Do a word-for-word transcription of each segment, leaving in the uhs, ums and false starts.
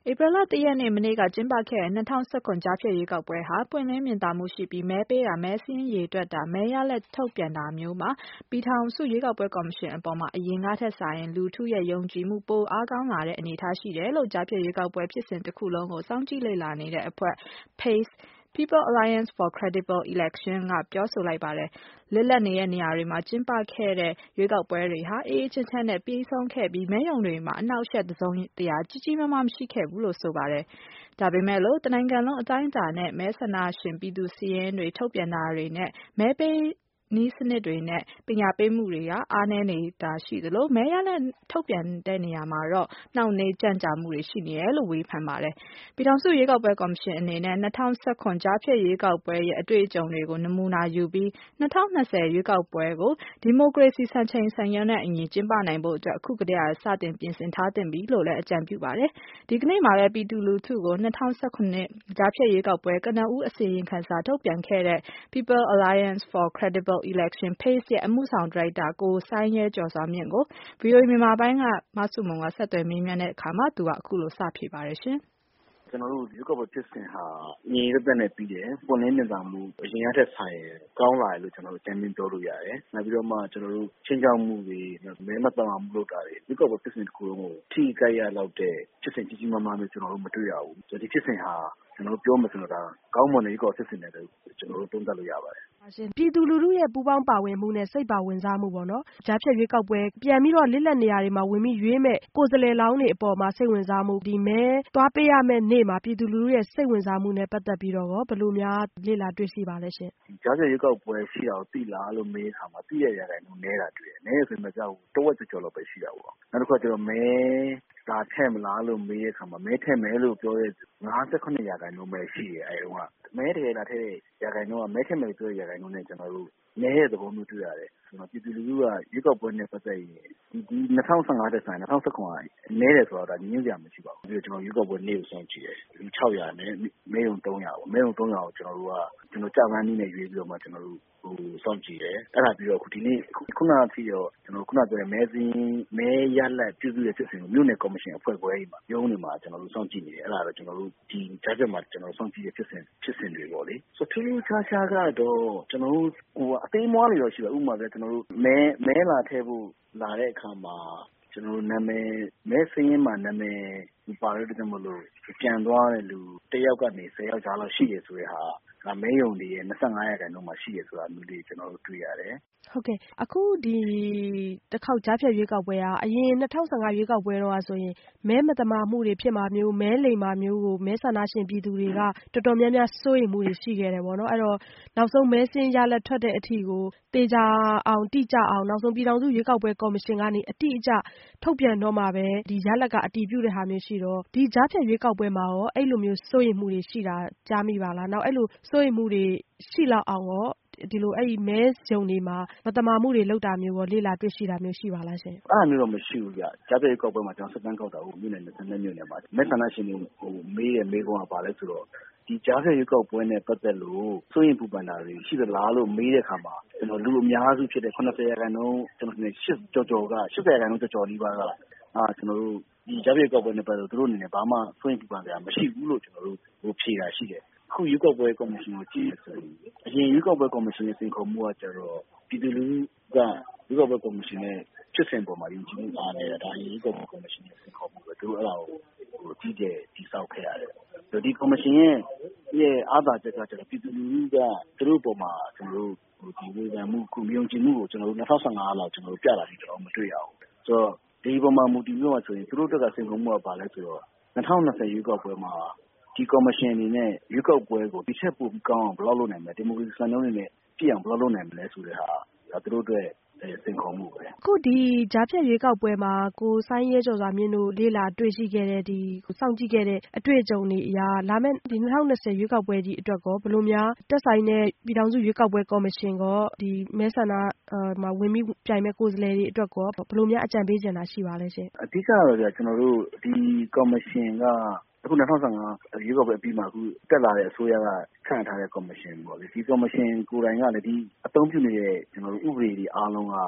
ဧပြီလတရက်နေ့မနေ့ကကျင်းပခဲ့တဲ့၂၀၁၇ကြားဖြတ်ရွေးကောက်ပွဲဟာပွင့်လင်းမြင်သာမှုရှိပြီးမဲပေးတာမဲစာရင်းရေတွက်တာမဲရလဒ်ထုတ်ပြန်တာမျိုးမှာပြည်ထောင်စုရွေးကောက်ပွဲကော်မရှင်အပေါ်မှာအရင်ကထက်စာရင်လူထုရဲ့ယုံကြည်မှုပိုအားကောင်းလာတဲ့အနေအထားရှိတယ်လို့ကြားဖြတ်ရွေးကောက်ပွဲဖြစ်စဉ်တစ်ခုလုံးကိုစောင့်ကြည့်လေ့လာနေတဲ့အဖွဲ့PACE People Alliance for Credible Election ကပြောဆိုလိုက်ပါတယ်။လစ်လပ်နေတဲ့နေရာတွေမှာကျင်းပခဲ့တဲ့ရွေးကောက်ပွဲတွေဟာအေးအေးချမ်းချမ်းနဲ့ပြီးဆုံးခဲ့ပြီးမဲရုံတွေမှာအနှောက်အယှက်တစ်စုံတရာကြီးကြီးမားမားမရှိခဲ့ဘူးလို့ဆိုပါတယ်။ဒါပေမဲ့လို့တနိုင်ငံလုံးအတိုင်းအတာနဲ့မဲဆန္ဒရှင်ပြည်သူစာရင်းတွေထုတ်ပြန်တာတွေနဲ့မဲပေးနည်းစနစ်တွေနဲ့ပညာပေးမှုတွေကအားနည်းနေတာရှိသလိုမဲရလဒ်ထုတ်ပြန်တဲ့နေရာမှာတော့နှောင့်နှေးကြန့်ကြာမှုတွေရှိနေတယ်လို့ဝေဖန်ပါတယ်။ပြည်ထောင်စုရွေးကောက်ပွဲကော်မရှင်အနေနဲ့၂၀၁၇ကြားဖြတ်ရွေးကောက်ပွဲရဲ့အတွေ့အကြုံတွေကိုနမူနာယူပြီး၂၀၂၀ရွေးကောက်ပွဲကိုဒီမိုကရေစီစံချိန်စံညွှန်းနဲ့အညီကျင်းပနိုင်ဖို့အတွက်အခုကတည်းကစတင်ပြင်ဆင်ထားသင့်ပြီလို့လည်းအကြံပြုပါတယ်။ဒီကနေ့မှာလည်းပြည်သူလူထုကို၂၀၁၇ကြားဖြတ်ရွေးကောက်ပွဲကနဦးအစီရင်ခံစာထုတ်ပြန်ခဲ့တဲ့ People Alliance for Credible Election PACE ရဲ့အမှုဆောင်ဒါရိုက်တာကိုစိုင်းရဲကျော်စွာမြင့်ကို ဗွီအိုအေမြန်မာပိုင်းကမဆုမွန်ကဆက်သွယ်မေးမြန်းတဲ့အခါမှာသူကအခုလိုစဖြေပါတယ်ရှင်။ကျွန်တော်တို့ရွေးကောက်ပွဲဖြစ်စဉ်ဟာညီရတဲ့နဲ့ပြီးတယ်ပွင့်လင်းမြင်သာမှုအရင်ကထက်ဆိုင်ကောင်းလာတယ်လို့ကျွန်တော်တို့အကြမ်းမြင်ပြောလို့ရတယ်။နောက်ပြီးတော့မှကျွန်တော်တို့ချင်းချောက်မှုတွေမဲမတမာမှုလုပ်တာတွေရွေးကောက်ပွဲဖြစ်စဉ်တစ်ခုလုံးကိုထိကြိုက်ရလောက်တဲ့ဖြစ်စဉ်ကြီးကြီးမားမားမျိုးကျွန်တော်တို့မတွေ့ရဘူး။ဒီဖြစ်စဉ်ဟာကျွန်တော်တို့ပြောမှဆိုတော့ဒါကောင်းမွန်တဲ့ရွေးကောက်ပွဲဖြစ်စဉ်တွေကျွန်တော်တို့သုံးသပ်လို့ရပါတယ်။ပြည်သူလူထုရဲ့ပူးပေါင်းပါဝင်မှုနဲ့စိတ်ပါဝင်စားမှုပေါ့နော်။ကြားဖြတ်ရွေးကောက်ပွဲပြန်ပြီးတော့လစ်လပ်နေရာတွေမှာဝင်ပြီးရွေးမဲ့ကိုယ်စားလှယ်လောင်းတွေအပေါ်မှာစိတ်ဝင်စားမှုဒီမဲသွားပေးရမယ့်နေ့မှာပြည်သူလူထုရဲ့စိတ်ဝင်စားမှုနဲ့ပတ်သက်ပြီးတော့ဘယ်လိုများလေ့လာတွေ့ရှိပါလဲရှင်။ကြားဖြတ်ရွေးကောက်ပွဲရှိတာကိုသိလားလို့မေးခါမှာသိရရခိုင်နှုန်းနဲတာတွေ့တယ်။နဲဆိုမှကြောက်တဝက်ကျော်လောက်ပဲရှိတာပေါ့။နောက်တစ်ခါကျတော့မဲဒါထက်မလားလို့မေးတဲ့အခါမှာမဲထက်မဲလို့ပြောတဲ့၅၈ရာခိုင်နှုန်းပဲရှိတယ်အဲတုန်းကမဲတကယ်လားထက်တဲ့ရာခိုင်နှုန်းကမဲထက်မဲပြောတဲ့ရာခိုင်နှုန်းနဲ့ကျွန်တော်တို့နဲတဲ့သဘောမျိုးတွေ့ရတယ်ဆိုတော့ပြည်သူလူထုကရွေးကောက်ပွဲနဲ့ပတ်သက်ရင်ဒီဒီ၂၀၁၅တက်ဆိုင်၂၀၁၇ကနဲတယ်ဆိုတော့ဒါညင်းစရာမရှိပါဘူးပြီးတော့ကျွန်တော်ရွေးကောက်ပွဲနေ့ကိုစောင့်ကြည့်တယ်လူ၆ရာနဲ့မဲရုံ၃ရာပေါ့မဲရုံ၃ရာကိုကျွန်တော်တို့ကကျွန်တော်ကြာပန်းနည်းနဲ့ရွေးပြီးတော့မှကျွန်တော်တို့ဟိုစောင့်ကြည့်တယ်အဲ့ဒါပြီးတော့ဒီနေ့ခုနကထိရောကျွန်တော်ခုနပြောတဲ့မဲစင်းမဲရလက်ပြုစုတဲ့ဖြစ်စဉ်ကိုမြို့နယ်ကော်မရှင်အဖွဲ့ခွဲကြီးမှာရုံးနေမှာကျွန်တော်တို့စောင့်ကြည့်နေတယ်အဲ့ဒါတော့ကျွန်တော်တို့ဒီကြားချက်မှာကျွန်တော်စောင့်ကြည့်တဲ့ဖြစ်စဉ်ဖြစ်စဉ်တွေပေါ့လေဆိုထူးထူးခြားခြားကတော့ကျွန်တော်တို့ဟိုအသေးမွားနေရောရှိပါဥပမာပဲကျွန်တော်တို့မဲမဲလာထည့်ဖို့လာတဲ့အခါမှာကျွန်တော်တို့နာမည်မဲစင်းရင်မှာနာမည်ပါရတဲ့မလို့ပြန်သွားတဲ့လူတယောက်ကနေဆယ်ယောက်ကြားလောက်ရှိတယ်ဆိုတဲ့ဟာဒါမဲယုံတွေရဲ့၂၅ရာခိုင်နှုန်းမှာရှိရဆိုတာမျိုးတွေကျွန်တော်တို့တွေ့ရတယ်ဟုတ်ကဲ့အခုဒီတစ်ခေါက်ကြားဖြတ်ရွေးကောက်ပွဲကအရင်၂၀၁၅ရွေးကောက်ပွဲတော့ဆိုရင်မဲမတမာမှုတွေဖြစ်မှာမျိုးမဲလိမ်မှာမျိုးကိုမဲဆန္ဒရှင်ပြည်သူတွေကတော်တော်များများစိုးရိမ်မှုတွေရှိခဲ့တယ်ပေါ့နော်အဲ့တော့နောက်ဆုံးမဲစင်းရလက်ထွက်တဲ့အထိကိုတေချာအောင်တိကျအောင်နောက်ဆုံးပြည်ထောင်စုရွေးကောက်ပွဲကော်မရှင်ကနေအတိအကျထုတ်ပြန်တော့မှပဲဒီရလက်ကအတည်ပြုတဲ့ဟာမျိုးရှိတော့ဒီကြားဖြတ်ရွေးကောက်ပွဲမှာရောအဲ့လိုမျိုးစိုးရိမ်မှုတွေရှိတာကြားမိပါလားနောက်အဲ့လိုစိုးရိမ်မှုတွေရှိလောက်အောင်ရောဒီလိုအဲ့ဒီမဲဂျုံတွေမှာမတမာမှုတွေလောက်တာမျိုးရောလေ့လာတွေ့ရှိတာမျိုးရှိပါလားရှင်အဲ့လိုမျိုးတော့မရှိဘူးကြကြားဖြတ်ကောက်ပွဲမှာကျွန်တော်စတန်ကောက်တာဟိုမြို့နယ်၂၂မြို့နယ်မှာမဲဆန္ဒရှင်တွေဟိုမေးရမေးခွန်းကပါလဲဆိုတော့ဒီကြားဖြတ်ရွေးကောက်ပွဲနဲ့ပတ်သက်လို့စိုးရင်ပူပန်တာတွေရှိသလားလို့မေးတဲ့အခါမှာကျွန်တော်လူအများစုဖြစ်တဲ့၈၀ရာခိုင်နှုန်းကျွန်တော်နဲ့၈ကြော်ကြော်က၈၀ရာခိုင်နှုန်းကြော်ကြော်လေးပါကအာကျွန်တော်တို့ဒီကြားဖြတ်ကောက်ပွဲနဲ့ပတ်သက်လို့သူတို့အနေနဲ့ဘာမှစိုးရင်ပူပန်ကြမရှိဘူးလို့ကျွန်တော်တို့ဟိုဖြေတာရှိတယ်ခုရွေးကောက်ပွဲကော်မရှင်ကိုကြည့်ရဆိုရင်အရင်ရွေးကောက်ပွဲကော်မရှင်ရဲ့စင်ခေါ်မှုကကျတော့ပြည်သူလူထုကရွေးကောက်ပွဲကော်မရှင်ရဲ့ဖြစ်စဉ်ပေါ်မှာယုံကြည်မှုအားနေတာဒါအရင်ရွေးကောက်ပွဲကော်မရှင်ရဲ့စင်ခေါ်မှုပဲသူတို့အဲ့ဒါကိုဟိုကြီးကျယ်တည်ဆောက်ခဲ့ရတယ်ဆိုဒီကော်မရှင်ရဲ့ရဲ့အားသာချက်ကကျတော့ပြည်သူလူထုကသူတို့ပေါ်မှာကျွန်တော်တို့ဟိုဒီဝေဖန်မှုကုယုံကြည်မှုကိုကျွန်တော်တို့၂၀၁၅လောက်ကျွန်တော်တို့ပြတာဒီတော့မတွေ့ရဘူးဆိုတော့ဒီပေါ်မှာမူတည်ပြီးတော့ဆိုရင်သူတို့တက်ကစင်ခေါ်မှုကပါလဲဆိုတော့၂၀၂၀ရွေးကောက်ပွဲမှာဒီကော်မရှင်အနေနဲ့ရွေးကောက်ပွဲကိုဒီချက်ပို့ပြီးကောင်းအောင်ဘယ်လိုလုပ်နိုင်မလဲဒီမိုကရေစီစံနှုန်းတွေနဲ့ပြည့်အောင်ဘယ်လိုလုပ်နိုင်မလဲဆိုတဲ့ဟာဒါသူတို့အတွက်စင်ခေါ်မှုပဲအခုဒီကြားဖြတ်ရွေးကောက်ပွဲမှာကိုစိုင်းရဲကျော်စွာမြင့်တို့လေ့လာတွေ့ရှိခဲ့တဲ့ဒီစောင့်ကြည့်ခဲ့တဲ့အတွေ့အကြုံတွေအရာလာမယ့်ဒီ၂၀၂၀ရွေးကောက်ပွဲကြီးအတွက်ကောဘယ်လိုများတက်ဆိုင်တဲ့ပြည်ထောင်စုရွေးကောက်ပွဲကော်မရှင်ကောဒီမဲဆန္ဒမှာဝင်ပြီးပြိုင်မဲ့ကိုယ်စားလှယ်တွေအတွက်ကောဘယ်လိုများအကြံပေးချင်တာရှိပါလဲရှင်အဓိကတော့ကြာကျွန်တော်တို့ဒီကော်မရှင်ကအခု၂၀၁၅ရွေးကောက်ပွဲအပြီးမှာအခုတက်လာတဲ့အစိုးရကခန့်ထားတဲ့ကော်မရှင်ပေါ့လေဒီကော်မရှင်ကိုယ်တိုင်ကလည်းဒီအသုံးပြုနေတဲ့ကျွန်တော်တို့ဥပဒေတွေအားလုံးက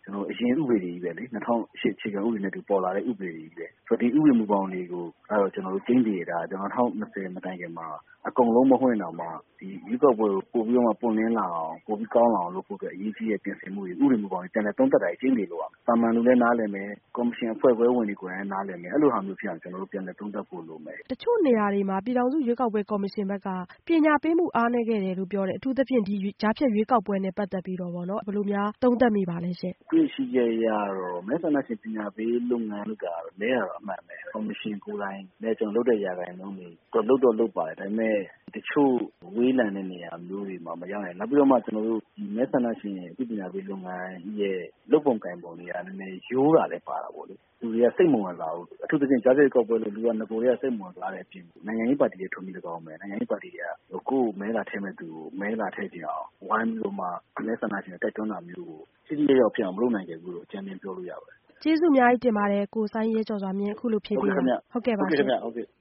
ကျွန်တော်အရင်ဥပဒေကြီးပဲလေ၂၀၀၈အခြေခံဥပဒေနဲ့တူပေါ်လာတဲ့ဥပဒေကြီးပဲဆိုတော့ဒီဥပဒေမူပေါင်းတွေကိုအဲ့တော့ကျွန်တော်တို့ကျင်းတည်တာကျွန်တော်၂၀၂၀မတိုင်ခင်မှာအကုန်လုံးမဟုတ်ရင်တော့မှဒီရွေးကောက်ပွဲကိုပို့ပြီးတော့မှပွင့်လင်းလာအောင်ပို့ပြီးကောင်းလာအောင်လုပ်ဖို့အတွက်အရေးကြီးတဲ့ပြင်ဆင်မှုတွေဥပဒေမူပေါင်းတွေပြန်လည်သုံးသပ်တာကျင်းတည်လို့ရပါမယ်။တာမန်လူလည်းနားလည်မယ်ကော်မရှင်အဖွဲ့ခွဲဝင်တွေကိုလည်းနားလည်မယ်အဲ့လိုဟာမျိုးဖြစ်အောင်ကျွန်တော်တို့ပြန်လည်သုံးသပ်ဖို့လိုမယ်။တချို့နေရာတွေမှာပြည်ထောင်စုရွေးကောက်ပွဲကော်မရှင်ဘက်ကပညာပေးမှုအားနည်းခဲ့တယ်လို့ပြောတယ်အထူးသဖြင့်ဒီကြားဖြတ်ရွေးကောက်ပွဲနဲ့ပတ်သက်ပြီးတော့ပေါ့နော်ဘယ်လိုများသုံးသပ်မိပါလဲရှင်။တွေ့ရှိချက်ရတော့မဲဆန္ဒရှင်ပညာပေးလုပ်ငန်းကလဲရတော့အမှန်ပဲကော်မရှင်ကိုယ်တိုင်လည်းကျွန်တော်လုပ်တဲ့ຢာခိုင်နှုန်းတွေတော့လုပ်တော့လုပ်ပါတယ်ဒါပေမဲ့တချို့ဝေးလံတဲ့နေရာမျိုးတွေမှာမရောက်နိုင်နောက်ပြီးတော့မှကျွန်တော်တို့ဒီမဲဆန္ဒရှင်ပညာပေးလုပ်ငန်းရဲ့လုပ်ပုံကင်ပုံတွေကနည်းနည်းရိုးတာလည်းပါတာပေါ့လေလူတွေကစိတ်မဝင်စားဘူးအထူးသဖြင့်ကြားဖြတ်ကောက်ပွဲလို့လူကငကိုတွေကစိတ်မဝင်စားတဲ့အပြင်နိုင်ငံရေးပါတီတွေထုံးပြီး၎င်းမယ်နိုင်ငံရေးပါတီတွေကကိုယ်မဲလာထဲမဲ့သူကိုမဲလာထဲကြအောင်ဝိုင်းပြီးတော့မှမဲဆန္ဒရှင်တိုက်တွန်းတာမျိုးကိုစီစီရောက်ရောက်ဖြစ်အောင်မလုပ်နိုင်ခဲ့ဘူးလို့အကြံဉာဏ်ပြောလို့ရပါတယ်ကျေးဇူးအများကြီးတင်ပါတယ်ကိုစိုင်းရဲကျော်စွာမြင့်အခုလိုဖြည့်ပေးတာဟုတ်ကဲ့ပါဟုတ်ကဲ့ခင်ဗျဟုတ်ကဲ့